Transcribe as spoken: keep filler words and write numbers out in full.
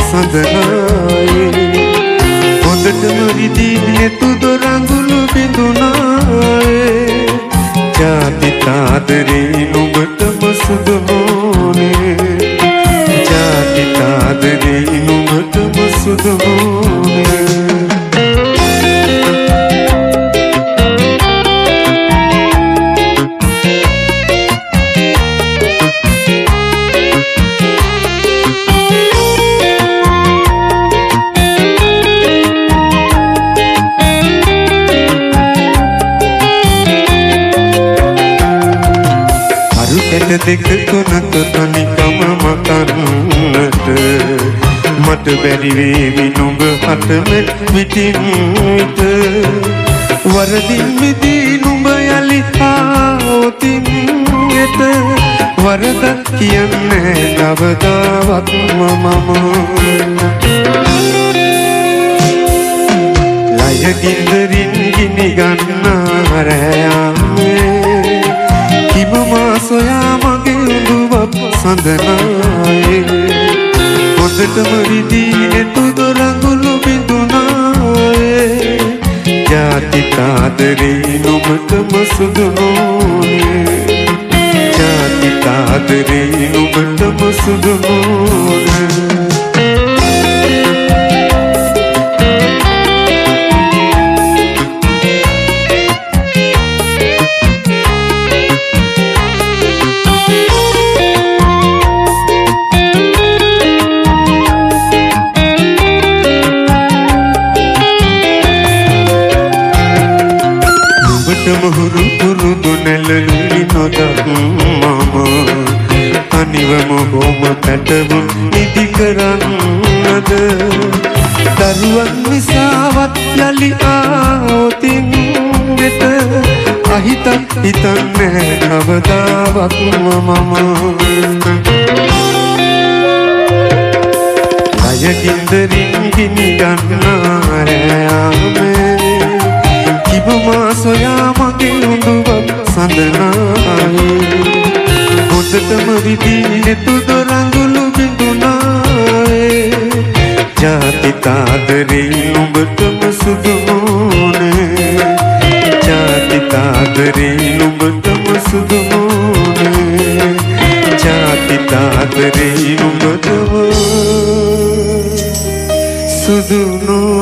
සඳනායේ හොඳටම රිදී තුදු රඟුළු බිඳුනායේ ජාති තාදරේ නුඹටම සුදු මොනේ ජාති තාදරේ නුඹටම සුදු මොනේ දෙක තුනක තනිකම මකන්නට මට බැරි වේවි නුඹ හතමෙන් විටින් විට වරදින් මිදී නුඹ යලි ආවොතින් එත වරදක් කියන්නේ කවදාවත්ම මම ලය ගින්දරින් ගිනි ගන්නා රැයාමේ කිමමා සොයා මගේ උඳුවක් සඳනායේ හොඳටම රිදී තුදු රඟුළු බිඳුනායේ ජාති තාදරේ නුඹටම සුදු මොනේ ජාති තාදරේ නුඹටම සුදු මොනේ මුහුරු පුරුදු නැලලි නොදක් මම අනිවම හොම පැටවුම් ඉදි කරන්නද දරුවන් නිසාවත් යලි ආවොතින් වෙත අහිතක් හිතන්නේ කවදාවත්ම මම ලය ගින්දරින් ගිනි ගන්නා රැයාමේ කිමමා සොයා මගේ උඳුවක් සඳනායේ හොඳටම රිදී තුදු රඟුළු බිඳුනායේ ජාති තාදරේ නුඹටම සුදු මොනේ ජාති තාදරේ නුඹටම සුදු මොනේ ජාති තාදරේ නුඹටම සුදු